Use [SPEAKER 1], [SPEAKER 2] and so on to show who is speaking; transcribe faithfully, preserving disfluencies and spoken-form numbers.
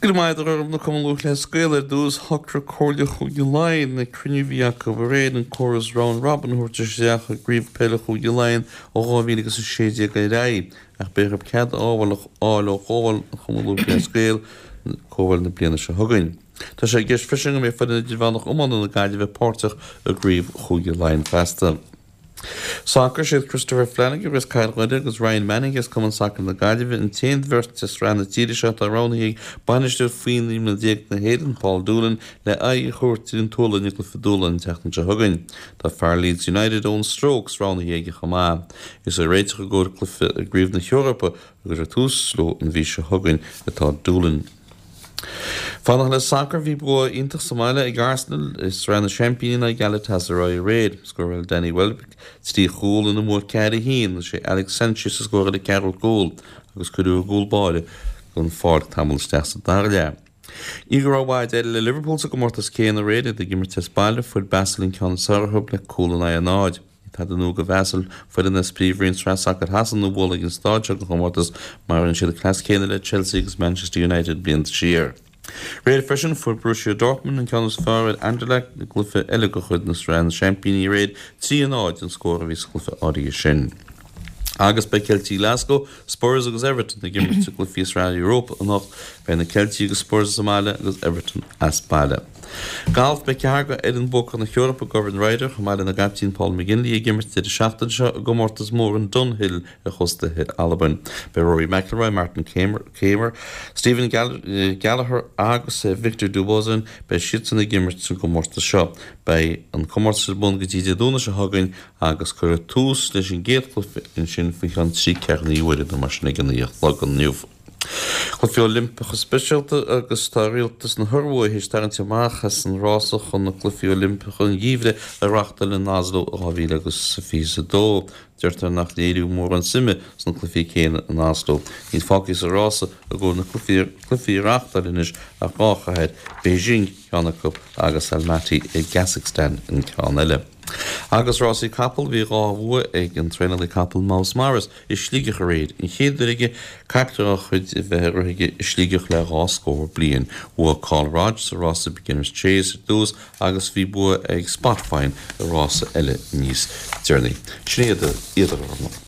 [SPEAKER 1] Gilmaidir ar na cumú le scéile dús hotra cóirle chuúge lein na cruniuhíach go bhréad an choras Round Robin thuirte seach a gríomh peile chuúge lein ó gáhíle agus séide go raí ach beirb cead ábhailach áil ó cháil chumú le scéil cóhfuil na bliana se thugain. Tá sé gceist frisin mé fud de bhánach umana na gaiide bheith pórteach a gríomh chuúge lein festa. Soccer siad Christopher Flanagan agus Kyle Rudder agus Ryan Manning is cuman soccer na gaiideh in téad vertas ran na tíide seat a ránaí banisteú faoin na déag na héan Paul Doolan le a chuirtín tola Nicola Fadúlan techan se thugain. Tá fear Leeds United ón strokes ránaí ige chamá. Is a réiteach go glufa a gríomh na Europa agus a tús sló an bhí se thugain atá Doolan. Fannach le soccer bhí bua iontas Somália ag Arsenal is ran na championin a Galatasaray raid scoil Danny Welbeck tí chúl in na mór cead a hín sé Alex Sanchez is scoil a Carol Gold agus chuú gúl báile gon fád tamil steach sa darle. Ígur áháid eile le Liverpool sa go mórtas céan a raid a gimar tes baile fud Basilin ceann sarthub le cúlan a náid. Tá an go bhesil fud in na spríomhríonn trasach ar hasan nó bhla gin stáide go chomórtas mar an siad a clas céine le Chelsea agus Manchester United blianta siar. Réad freisin fu Borussia Dortmund an ceannas fearad Anderlecht na glufa eile go chud na strán championí réad tí an áid an scóra bhís glufa ádaí sin. Agus bei Celtic Glasgow, Spurs agus Everton na gimar sa glufa Israel Europa an nach bei na Celtic agus Spurs Somália agus Everton as baile. Galf be cearga Edinburgh na Europa Gordon Ryder chumáile na gaptíín Paul McGinley a gimar de seachtain seo go mórtas mór an Dunhill a chusta hit Alban be Rory McIlroy, Martin Kamer, Stephen Gallagher agus Victor Dubozin be sitan na gimar go mórtas seo bei an comórtas bun gotíide dúna se thugain agus chur tús leis an géadclufa in sin fi an sí cearnaí uidir na mar sinna ganaíocht le an nniuh. Chud fio Olympia specialta agus tá rialtas na thurmha hís tar an teamachchas an rásach chun na clufií Olympia chun gíomhre a reachtal in Oslo a bhí agus sa fí sa dó. Deirtar nach léirú mór an sime san clufií céine in Oslo. Ní fácis a rása a ggó na clufií reachtal inis a ráchaheid Beijing Ceanna Cup agus Almaty i Kazakhstan in ceann eile. Agus Rossi Capel bhí ráhua ag an trénalaí Capel Maus Maris is slíigech a réad. In chéadúige caiicteach chuid i bheithige is slíigech le ráscóir blian bua Carl Rogers a rása Beginner's Chase dús agus bhí bua ag Spotify a rása eile níos dearnaí. Snéad iad